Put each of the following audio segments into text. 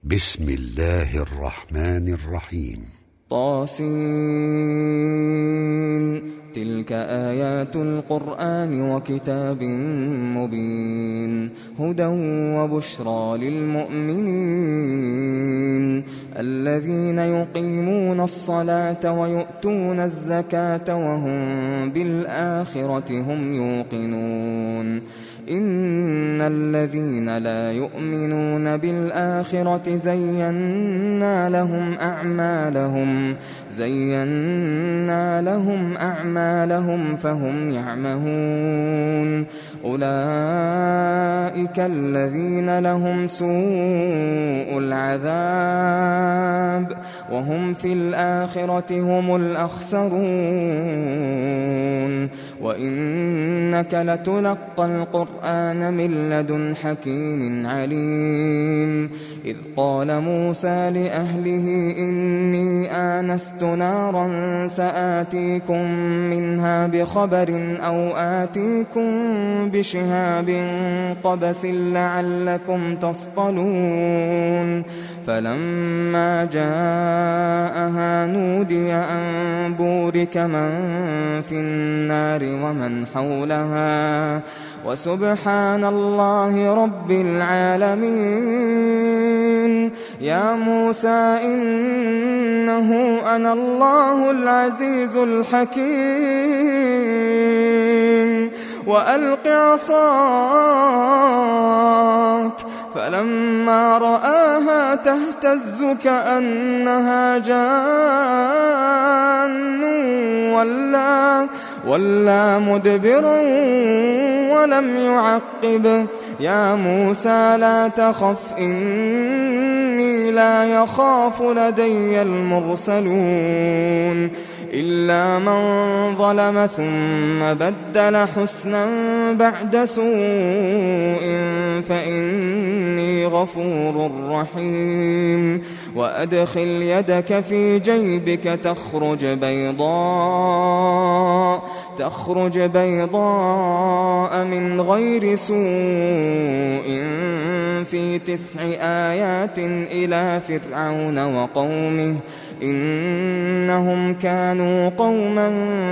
بسم الله الرحمن الرحيم. طاسين. تلك آيات القرآن وكتاب مبين، هدى وبشرى للمؤمنين الذين يقيمون الصلاة ويؤتون الزكاة وهم بالآخرة هم يوقنون. إن الذين لا يؤمنون بالآخرة زينا لهم أعمالهم فهم يعمهون. أولئك الذين لهم سوء العذاب وهم في الآخرة هم الأخسرون. وإنك لتلقى القرآن من لدن حكيم عليم. إذ قال موسى لأهله إني آنست نارا سآتيكم منها بخبر أو آتيكم بشهاب قبس لعلكم تصطلون. فلما جاءها نودي أن بورك من في النار ومن حولها وسبحان الله رب العالمين. يا موسى إنه أنا الله العزيز الحكيم وألق عصاك. فلما رآها تهتز كأنها جان ولا مدبرا ولم يعقب. يا موسى لا تخف إني لا يخاف لدي المرسلون إلا من ظلم ثم بدل حسنا بعد سوء فإني غفور رحيم. وأدخل يدك في جيبك تخرج بيضاء من غير سوء في 9 آيات إلى فرعون وقومه إنهم كانوا قوما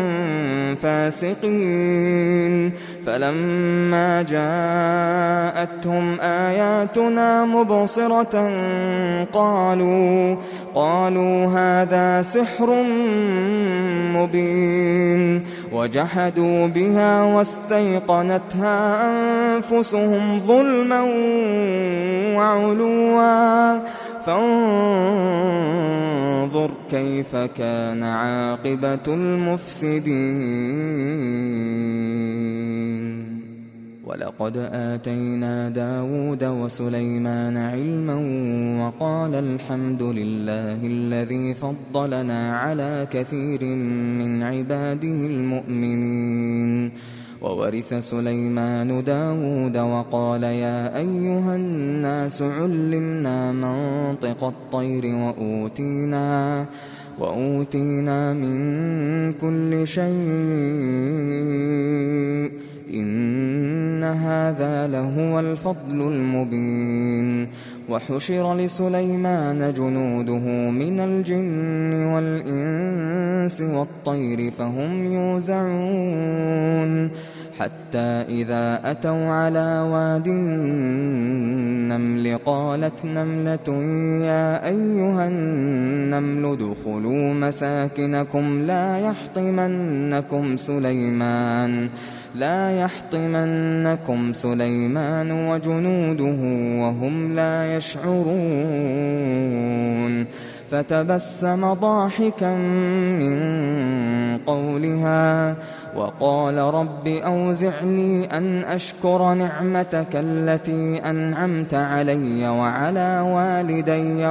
فاسقين. فلما جاءتهم آياتنا مبصرة قالوا هذا سحر مبين. وجحدوا بها واستيقنتها أنفسهم ظلما وعلوا فانظر كيف كان عاقبة المفسدين. ولقد آتينا داود وسليمان علما وقال الحمد لله الذي فضلنا على كثير من عباده المؤمنين. وورث سليمان داود وقال يا أيها الناس علمنا منطق الطير وأوتينا من كل شيء إن هذا لهو الفضل المبين. وحشر لسليمان جنوده من الجن والإنس والطير فهم يوزعون حتى إذا أتوا على واد النمل قالت نملة يا أيها النمل ادخلوا مساكنكم لا يحطمنكم سليمان وجنوده وهم لا يشعرون. فتبسم ضاحكا من قولها وقال رب أوزعني أن أشكر نعمتك التي أنعمت علي وعلى والدي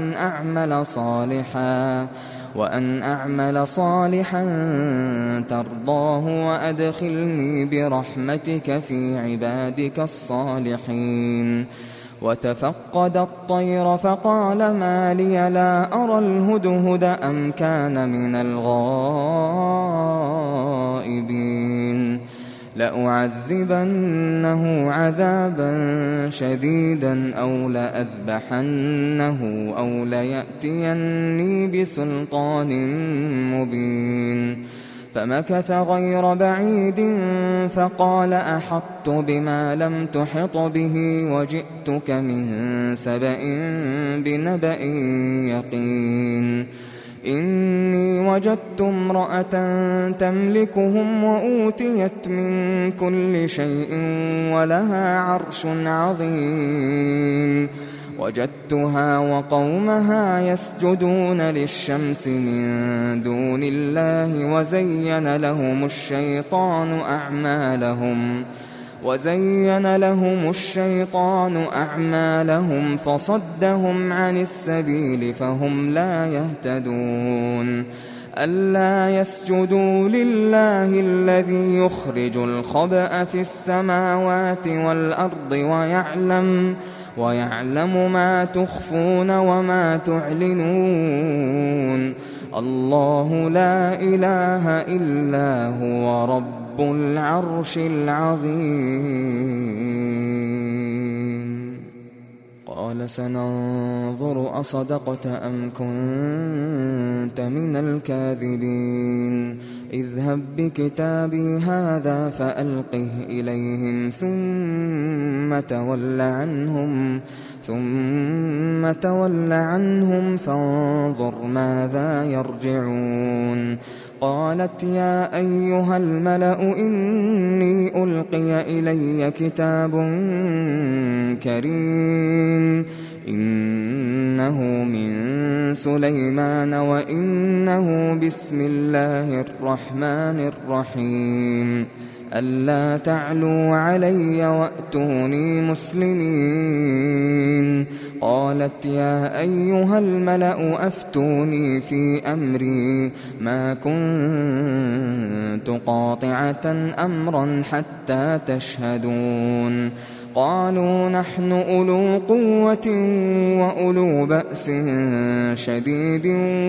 وأن أعمل صالحا ترضاه وأدخلني برحمتك في عبادك الصالحين. وتفقد الطير فقال ما لي لا أرى الهدهد أم كان من الغائبين. لأعذبنه عذابا شديدا أو لأذبحنه أو ليأتيني بسلطان مبين. فمكث غير بعيد فقال أحطت بما لم تحط به وجئتك من سبأ بنبأ يقين. إني وجدت امرأة تملكهم وأوتيت من كل شيء ولها عرش عظيم. وجدتها وقومها يسجدون للشمس من دون الله وزين لهم الشيطان أعمالهم فصدهم عن السبيل فهم لا يهتدون. ألا يسجدوا لله الذي يخرج الخبأ في السماوات والأرض ويعلم ما تخفون وما تعلنون. الله لا إله إلا هو رب العرش العظيم. قال سننظر أصدقت أم كنت من الكاذبين. اذهب بكتابي هذا فألقه إليهم ثم تول عنهم فانظر ماذا يرجعون. قالت يا أيها الملأ إني ألقي إلي كتاب كريم إنه من سليمان وإنه بسم الله الرحمن الرحيم. ألا تعلوا علي وأتوني مسلمين. قالت يا أيها الملأ أفتوني في أمري ما كنت قاطعة أمرا حتى تشهدون. قالوا نحن أولو قوة وأولو بأس شديد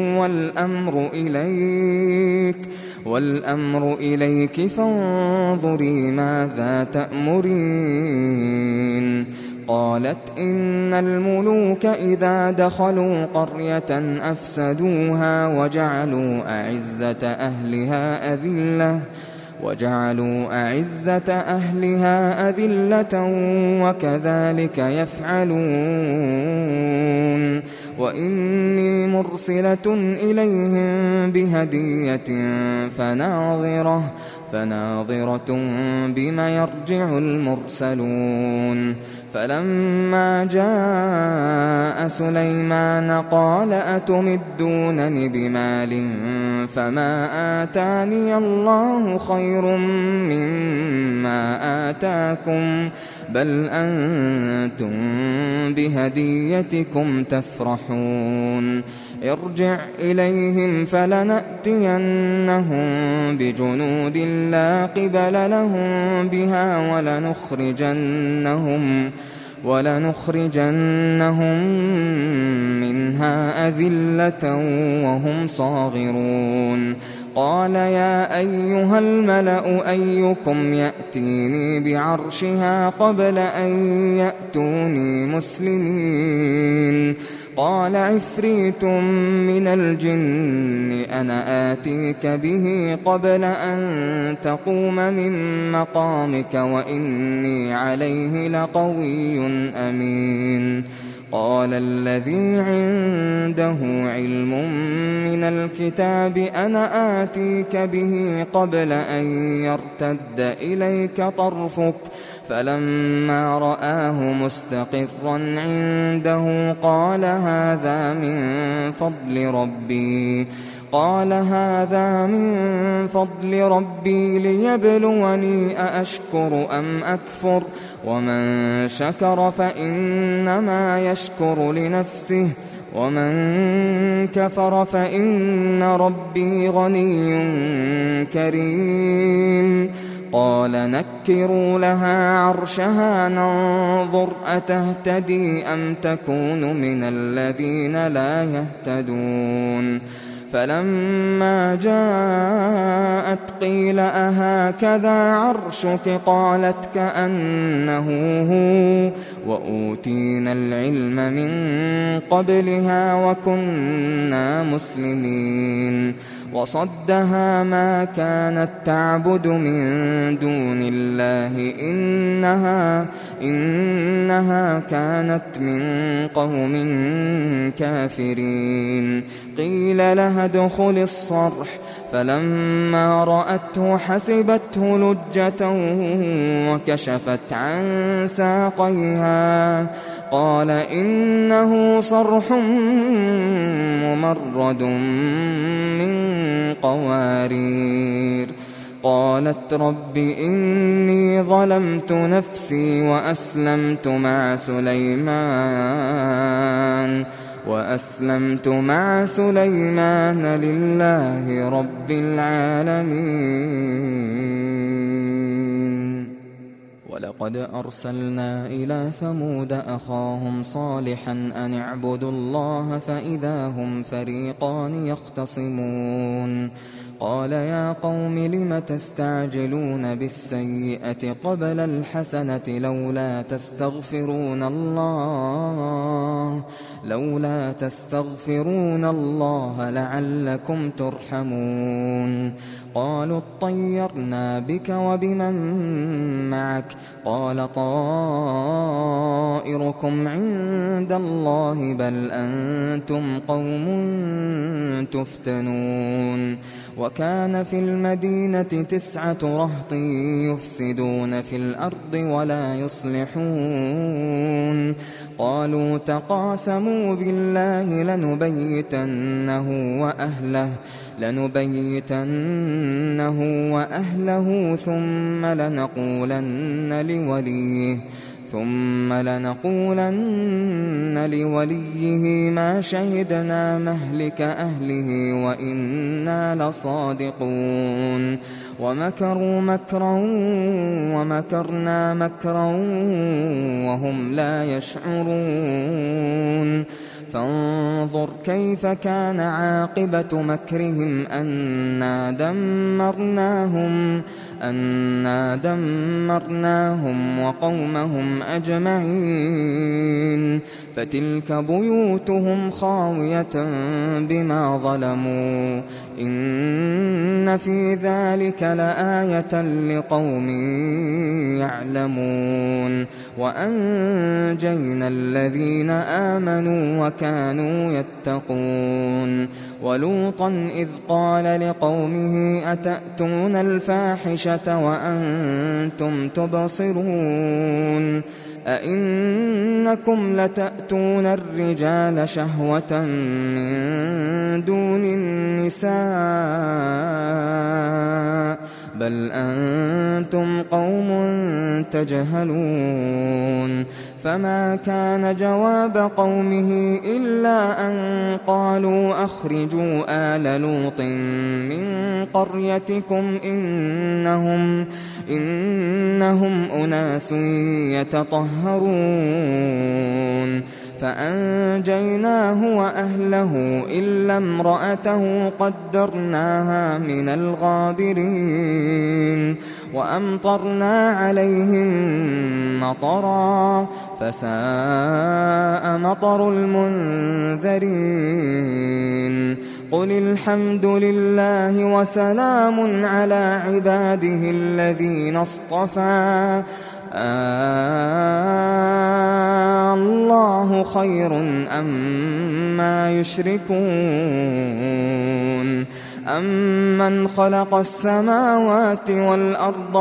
والأمر إليك فانظري ماذا تأمرين. قالت إن الملوك إذا دخلوا قرية أفسدوها وجعلوا أعزة أهلها أذلة وكذلك يفعلون. وإني مرسلة إليهم بهدية فناظرة بما يرجع المرسلون. فلما جاء سليمان قال أتمدونني بمال فما آتاني الله خير مما آتاكم بل أنتم بهديتكم تفرحون. ارجع إليهم فلنأتينهم بجنود لا قبل لهم بها ولنخرجنهم منها أذلة وهم صاغرون. قال يا أيها الملأ أيكم يأتيني بعرشها قبل أن يأتوني مسلمين. قال عفريت من الجن أنا آتيك به قبل أن تقوم من مقامك وإني عليه لقوي أمين. قال الذي عنده علم من الكتاب أنا آتيك به قبل أن يرتد إليك طرفك فلما رآه مستقرا عنده قال هذا من فضل ربي ليبلوني أأشكر أم أكفر ومن شكر فإنما يشكر لنفسه ومن كفر فإن ربي غني كريم. قال نكروا لها عرشها ننظر أتهتدي أم تكون من الذين لا يهتدون. فلما جاءت قيل أهكذا عرشك قالت كأنه هو وأوتينا العلم من قبلها وكنا مسلمين وصدها ما كانت تعبد من دون الله إنها كانت من قوم كافرين قيل لها ادخل الصرح فلما رأته حسبته لجة وكشفت عن ساقيها قال إنه صرح ممرد من قوارير قالت رب إني ظلمت نفسي وأسلمت مع سليمان لله رب العالمين ولقد أرسلنا إلى ثمود أخاهم صالحا أن اعبدوا الله فإذا هم فريقان يختصمون قال يا قوم لم تستعجلون بالسيئة قبل الحسنة لولا تستغفرون الله لعلكم ترحمون قالوا اطيرنا بك وبمن معك قال طائركم عند الله بل أنتم قوم تفتنون وكان في المدينة 9 رهط يفسدون في الأرض ولا يصلحون قالوا تقاسموا بالله لنبيتنه وأهله ثم لنقولن لوليه ما شهدنا مهلك أهله وإنا لصادقون ومكروا مكرا ومكرنا مكرا وهم لا يشعرون فانظر كيف كان عاقبة مكرهم أنا دمرناهم وقومهم أجمعين فتلك بيوتهم خاوية بما ظلموا إن في ذلك لآية لقوم يعلمون وأنجينا الذين آمنوا وكانوا يتقون ولوطا إذ قال لقومه أتأتون الفاحشة وأنتم تبصرون أئنكم لتأتون الرجال شهوة من دون النساء بل أنتم قوم تجهلون فما كان جواب قومه إلا أن قالوا أخرجوا آل لوط من قريتكم إنهم أناس يتطهرون فأنجيناه وأهله إلا امرأته قدرناها من الغابرين وأمطرنا عليهم مطرا فساء مطر المنذرين قل الحمد لله وسلام على عباده الذين اصطفى الله خير أما يشركون أمن خلق السماوات والأرض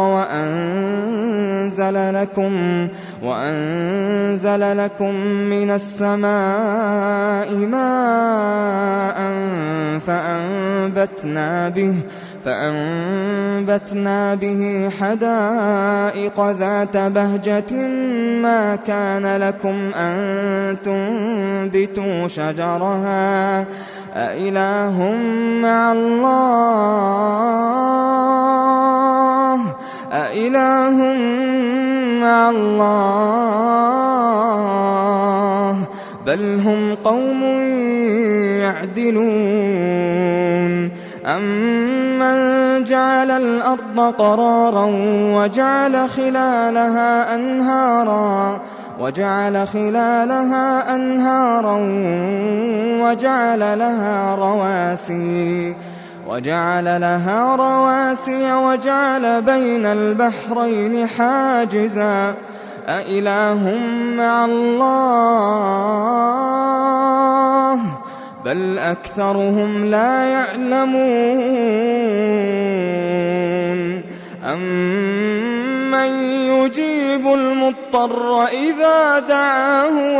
وأنزل لكم من السماء ماء فأنبتنا به حدائق ذات بهجة ما كان لكم أن تنبتوا شجرها أإله مع الله بل هم قوم يعدلون أمن جعل الأرض قرارا وجعل خلالها أنهارا وجعل لها رواسي وجعل بين البحرين حاجزا أإله مع الله بل أكثرهم لا يعلمون أمن يجيب المضطر إذا دعاه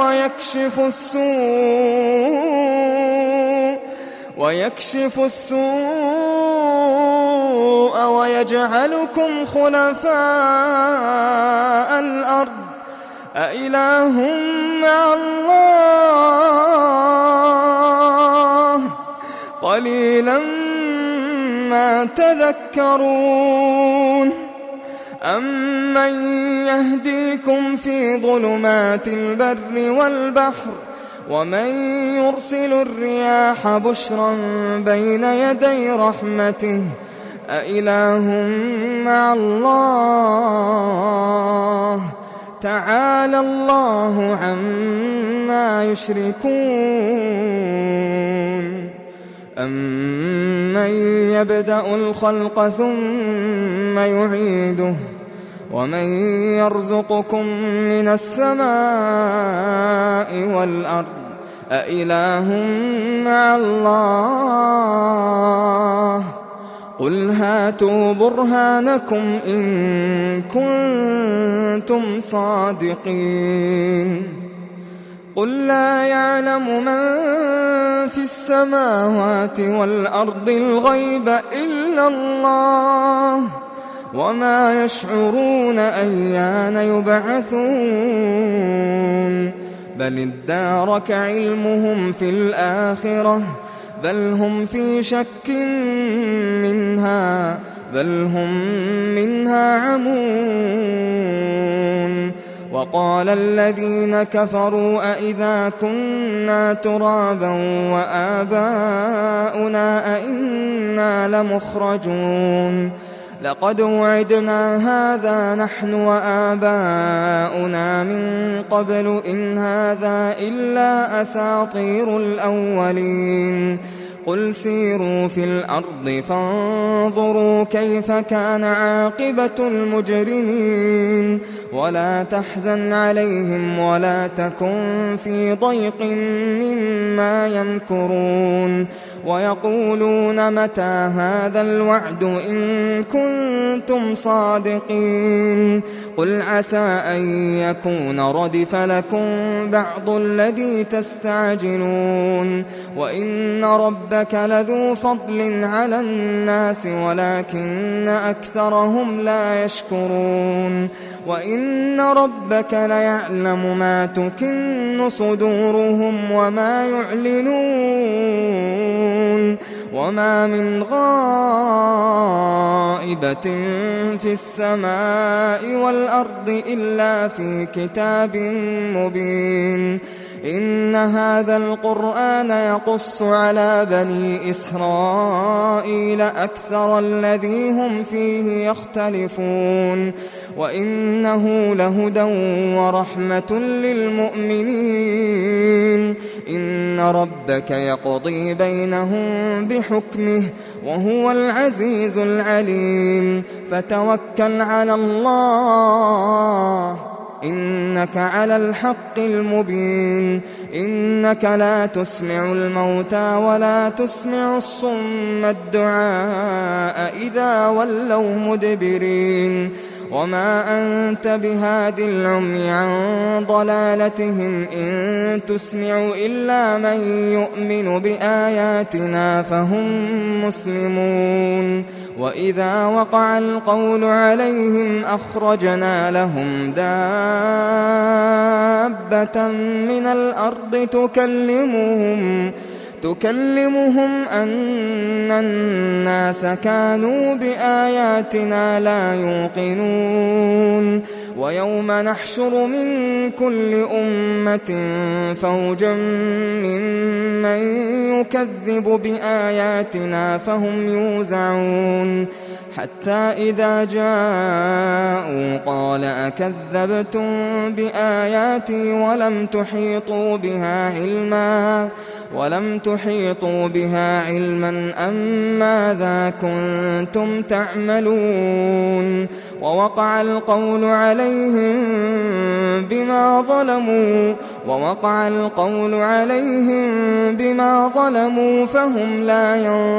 ويكشف السوء ويجعلكم خلفاء الأرض أإله مع الله قليلا ما تذكرون أمن يهديكم في ظلمات البر والبحر ومن يرسل الرياح بشرا بين يدي رحمته أإله مع الله تعالى الله عما يشركون أمن يبدأ الخلق ثم يعيده ومن يرزقكم من السماء والأرض أإله مع الله قل هاتوا برهانكم إن كنتم صادقين قل لا يعلم من في السماوات والأرض الغيب إلا الله وما يشعرون أيان يبعثون بل ادارك علمهم في الآخرة بل هم في شك منها بل هم منها عمون وقال الذين كفروا أئذا كنا ترابا وآباؤنا أئنا لمخرجون لقد وعدنا هذا نحن وآباؤنا من قبل إن هذا إلا أساطير الأولين قل سيروا في الأرض فانظروا كيف كان عاقبة المجرمين ولا تحزن عليهم ولا تكن في ضيق مما يمكرون ويقولون متى هذا الوعد إن كنتم صادقين قل عسى أن يكون ردف لكم بعض الذي تستعجلون وإن ربك لذو فضل على الناس ولكن أكثرهم لا يشكرون وإن ربك ليعلم ما تكن صدورهم وما يعلنون وما من غائبة في السماء والأرض إلا في كتاب مبين إن هذا القرآن يقص على بني إسرائيل أكثر الذي هم فيه يختلفون وإنه لهدى ورحمة للمؤمنين إن ربك يقضي بينهم بحكمه وهو العزيز العليم فتوكل على الله إنك على الحق المبين إنك لا تسمع الموتى ولا تسمع الصم الدعاء إذا ولوا مدبرين وما أنت بهاد العمي عن ضلالتهم إن تسمع إلا من يؤمن بآياتنا فهم مسلمون وإذا وقع القول عليهم أخرجنا لهم دابة من الأرض تكلمهم أن الناس كانوا بآياتنا لا يوقنون ويوم نحشر من كل أمة فوجا ممن يكذب بآياتنا فهم يوزعون حتى إذا جاءوا قال أكذبتم بآياتي ولم تحيطوا بها علما أم ماذا كنتم تعملون ووقع القول عليهم بما ظلموا فهم لا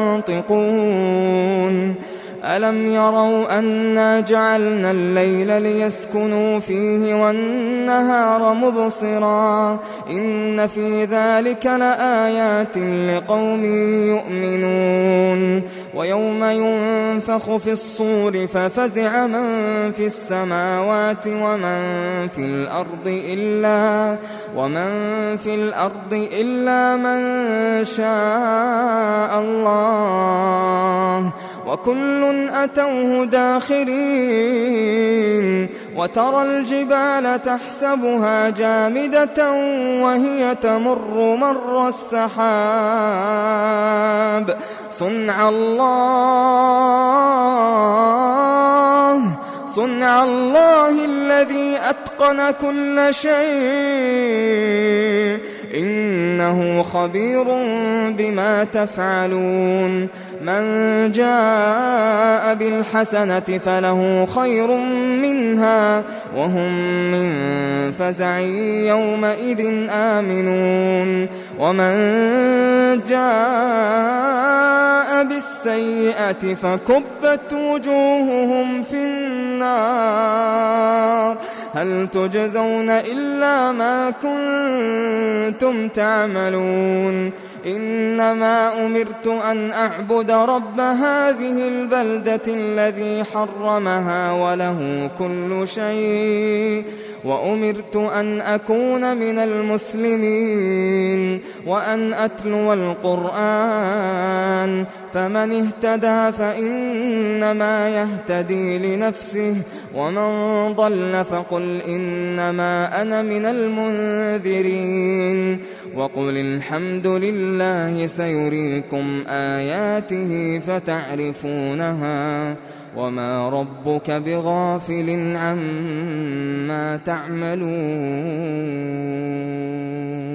ينطقون ألم يروا أنا جعلنا الليل ليسكنوا فيه والنهار مبصرا إن في ذلك لآيات لقوم يؤمنون ويوم ينفخ في الصور ففزع من في السماوات ومن في الأرض إلا من شاء الله وكل أتوه داخرين وترى الجبال تحسبها جامدة وهي تمر مر السحاب صنع الله الذي أتقن كل شيء إنه خبير بما تفعلون من جاء بالحسنة فله خير منها وهم من فزع يومئذ آمنون ومن جاء بالسيئة فكبت وجوههم في النار هل تجزون إلا ما كنتم تعملون إنما أمرت أن أعبد رب هذه البلدة الذي حرمها وله كل شيء وأمرت أن أكون من المسلمين وأن أتلو القرآن فمن اهتدى فإنما يهتدي لنفسه ومن ضل فقل إنما أنا من المنذرين وقل الحمد لله سيريكم آياته فتعرفونها وما ربك بغافل عما تعملون